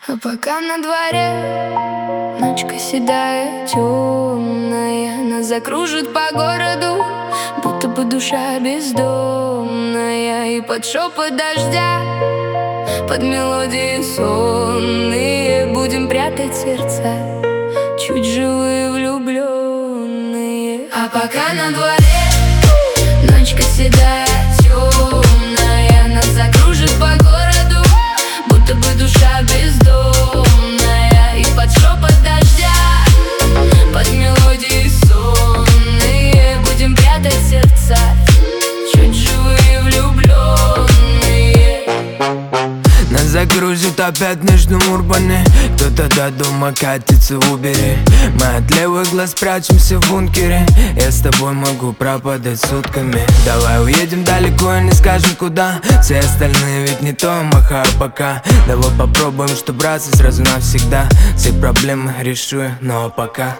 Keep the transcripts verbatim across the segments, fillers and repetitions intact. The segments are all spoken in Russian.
А пока на дворе ночка седая, темная, нас закружит по городу, будто бы душа бездомная. И под шепот дождя, под мелодии сонные будем прятать сердца, чуть живые влюбленные. А пока на дворе ночка седая, темная, нас закружит по городу, будто бы душа бездомная. И под шепот дождя, под мелодии сонные будем прятать сердца, чуть живые влюбленные. Нас закружит опять между урбаны, кто-то до дома катится в Убере. Мы от левых глаз прячемся в бункере. Я с тобой могу пропадать сутками. Давай уедем далеко и не скажем куда. Все остальные ведь не то, махаю пока. Давай попробуем, что браться сразу навсегда. Все проблемы решу я, ну а пока.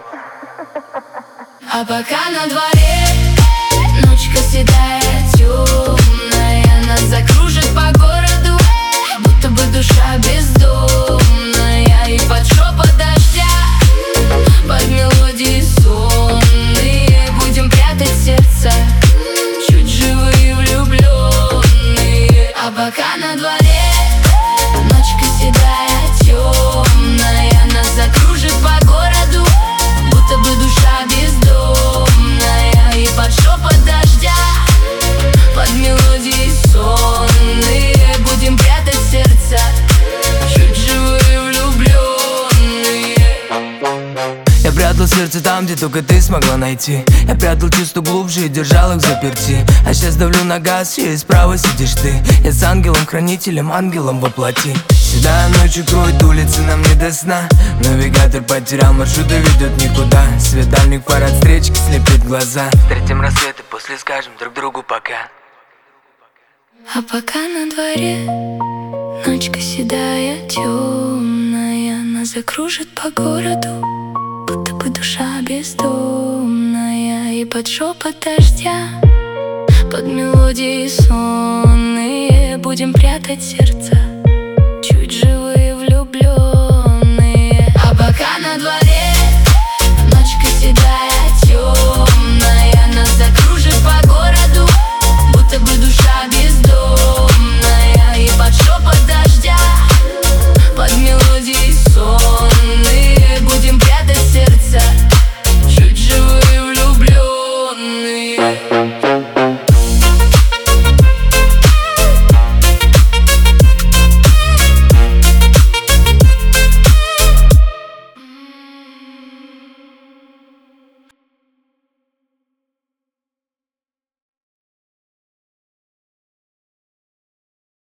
А пока на дворе ночка седая, темная, нас закружит по городу, будто бы душа бездомная. И под шепот дождя, под мелодии сонные будем прятать сердца, чуть живые влюбленные. А пока на дворе ночка седая, темная, нас закружит по городу, будто бы душа бездомная. И под шепот дождя, под мелодии сонные будем прятать сердца, чуть живые влюбленные. Я прятал сердце там, где только ты смогла найти. Я прятал чувства глубже и держал их заперти. А сейчас давлю на газ, и справа сидишь ты. Я с ангелом-хранителем, ангелом воплоти. Седая ночью кроет улицы, нам не до сна. Навигатор потерял маршрут и ведет никуда. Светильник фар от встречки слепит глаза. Встретим рассветы, после скажем друг другу пока. А пока на дворе ночка седая, темная, нас закружит по городу, будто бы душа бездомная. И под шепот дождя, под мелодии сонные будем прятать сердца, чуть живые.